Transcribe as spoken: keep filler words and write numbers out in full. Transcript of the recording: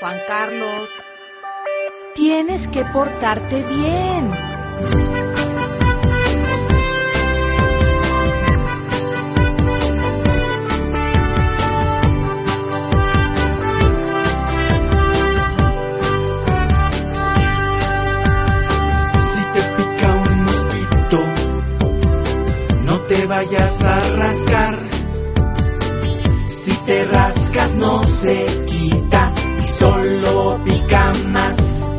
Juan Carlos. Tienes que portarte bien. Si te pica un mosquito, no te vayas a rascar. Si te rascas no se quita y solo pica más.